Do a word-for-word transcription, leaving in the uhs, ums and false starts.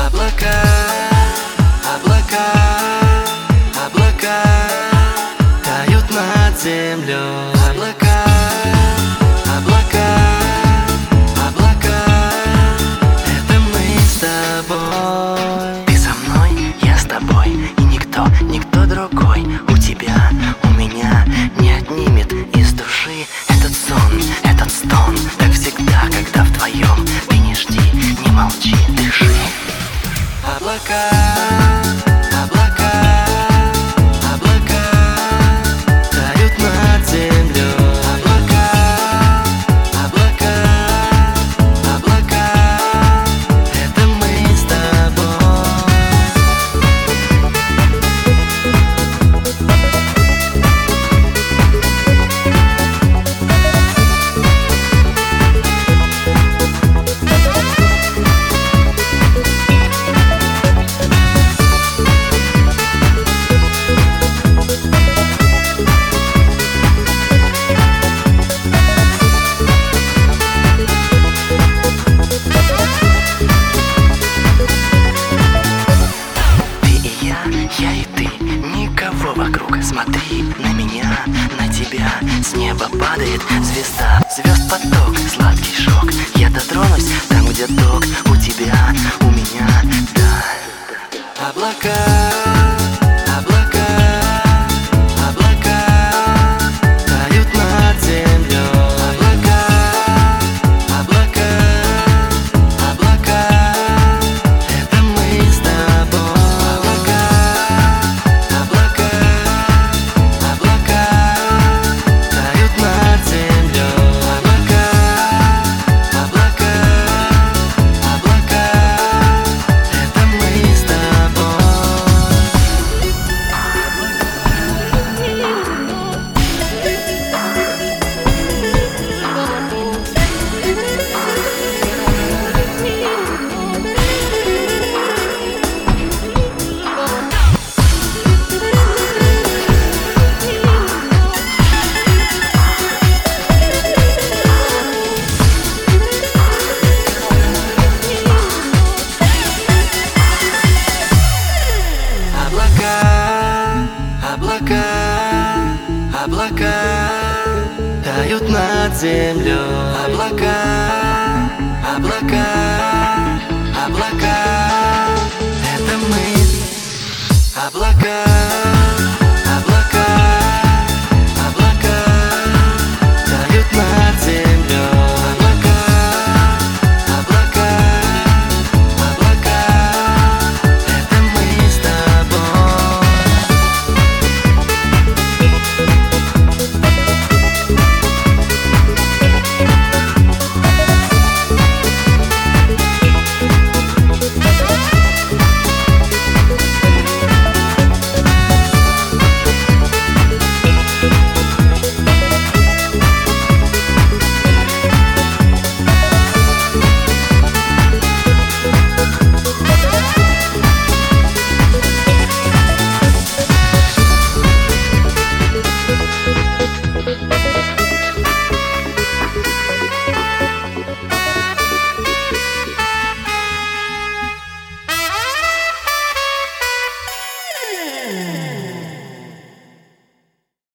Облака, облака, облака тают над землей. Облака, облака, облака это мы с тобой. Ты со мной, я с тобой, и никто, никто другой у тебя, у меня не отнимет из души этот сон, этот стон. Так всегда, когда вдвоем, ты не жди, не молчи, дыши. Облака, облака, облака тают над землей. Облака, облака, облака это мы с тобой. Я и ты, никого вокруг. Смотри на меня, на тебя. С неба падает звезда, звезд поток, сладкий шок. Я дотронусь там, где ток. У тебя, у меня, да. Облака, облака, облака тают над землей. Облака, облака, облака это мы с тобой. Облака, облака, облака тают над землей. Облака, облака, облака это мы с тобой. Облака, облака, облака тают над землей. Облака, облака, облака это мы. Облака,